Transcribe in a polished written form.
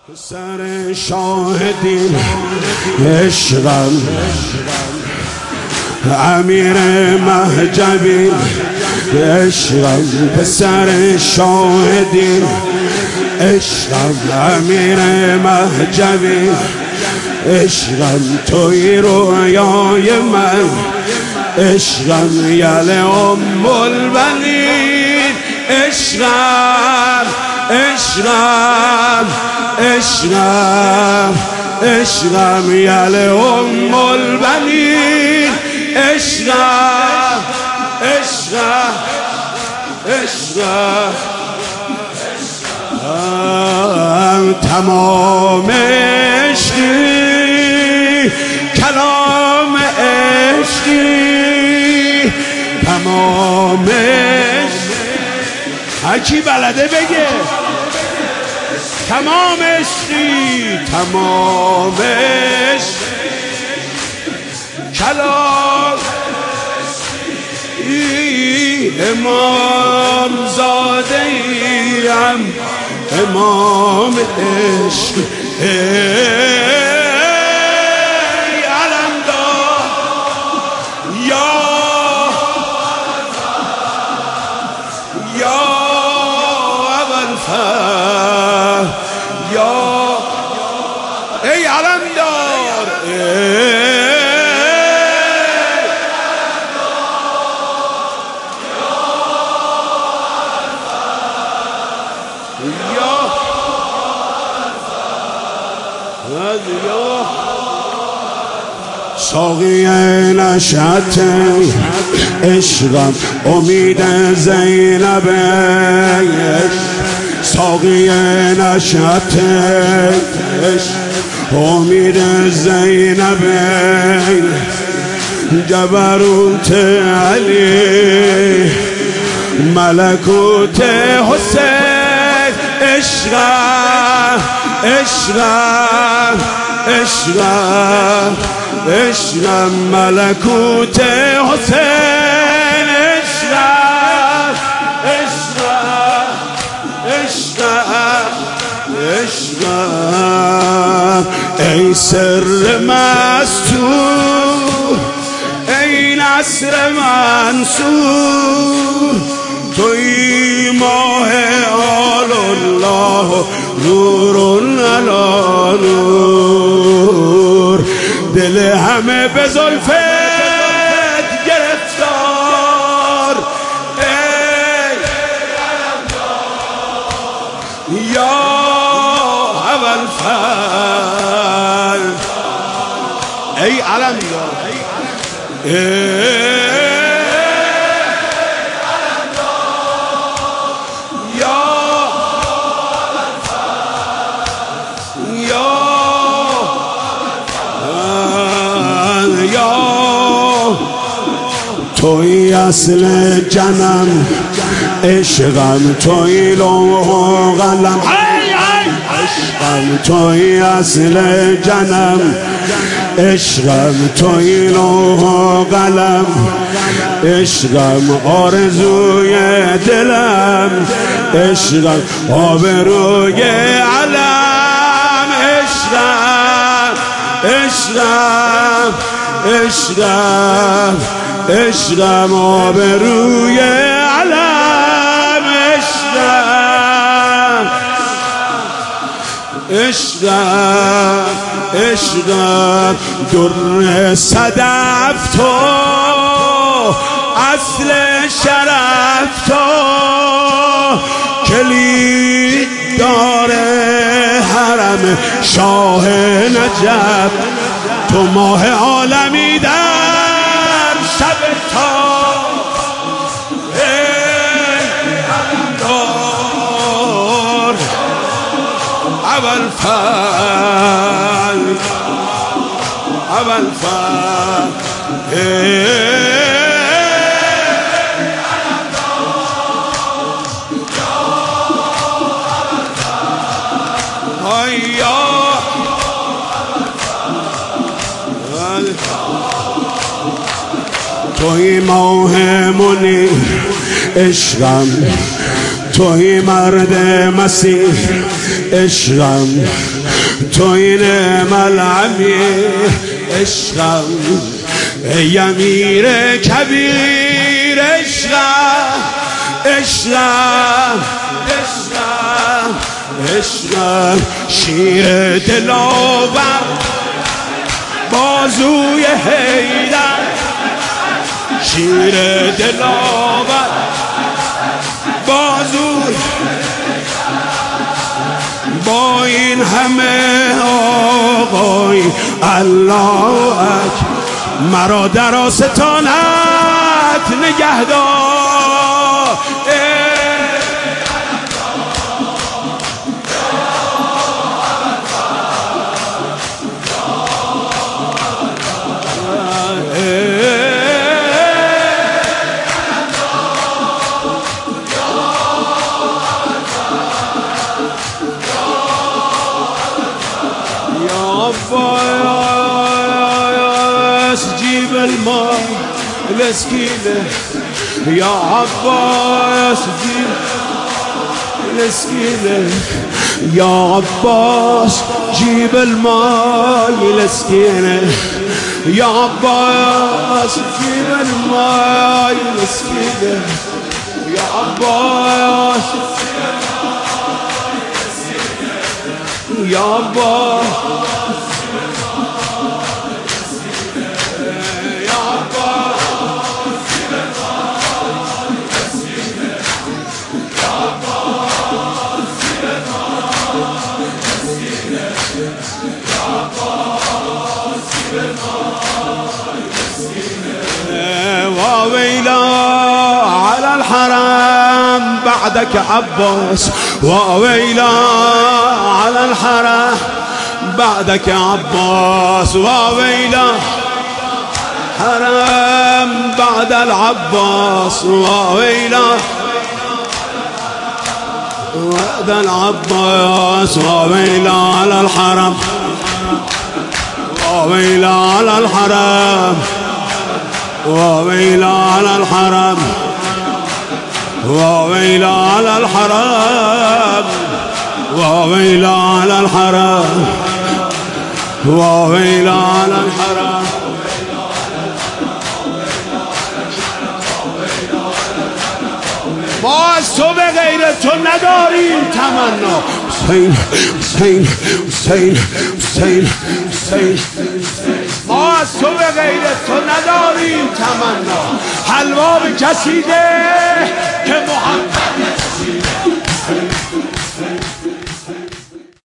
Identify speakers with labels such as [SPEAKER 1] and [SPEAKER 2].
[SPEAKER 1] سر شاهدین عشقم امیر مهجبی عشقم پسر شاهدین عشقم امیر مهجبی عشقم توی رویای من عشقم یل ام البنین عشقم عشقم عشقم عشقم یل ام البنین عشقم عشقم عشقم تمام عشقی کلام عشقی تمام هرکی بلده بگه تمام عشقی تمام عشق کلام امام زاده ایم امام عشق علمدار یا ابوالفضل یا ای علمدار ساقی نشأت عشقم امید زینب ساقی نشأت عشق امید زینب جبروت علی ملکوت حسین عشقم عشقم عشقم عشقم ملکوت حسین عشقم عشقم عشقم عشقم ای سر مستور ای نصر منصور توی ماه آل الله نور علی نور دل همه به زلفت گرفتار ای یا ابوالفضل ای علمدار توی اصل جنم عشقم توی لوح و قلم عشقم توی اصل جنم عشقم توی لوح و قلم عشقم آرزوی دلم عشقم آبروی علم عشقم عشقم عشقم عشقم آبروی علم عشقم عشقم عشقم در صدف تو اصل شرف تو کلید داره حرم شاه نجف تو ماه عالمی در شب تا علمدار ابوالفضل ابوالفضل توی ماه منیر عشقم توی مرد مسیح عشقم، تو این ملعمی عشقم، ای امیر کبیر عشقم، عشقم، عشقم، عشقم، شیر دلاور بازوی حیدر، شیر دلاور بازوی، با این همه آقای الله اکبر مرا در آستانت نگهدار. جيب الماء الاسكينة يا عباس، جيب الاسكينة يا عباس، جيب الماء الاسكينة يا عباس، جيب الماء الاسكينة يا عباس، يا عباس، وويلا على الحرام بعدك عباس، وويلا على الحرام بعدك عباس، وويلا حرام بعد العباس، وويلا بعد العباس، وويلا على الحرام، وويلا على الحرام، وويلا على الحرام، وويلا على الحرام، وويلا على الحرام، وويلا على الحرام. ما از تو به غیر تو نداریم تمنا. حسین حسین حسین حسین حسین، ما از تو به غیر تو نداریم تمنا. حلوا به کسی ده که محمد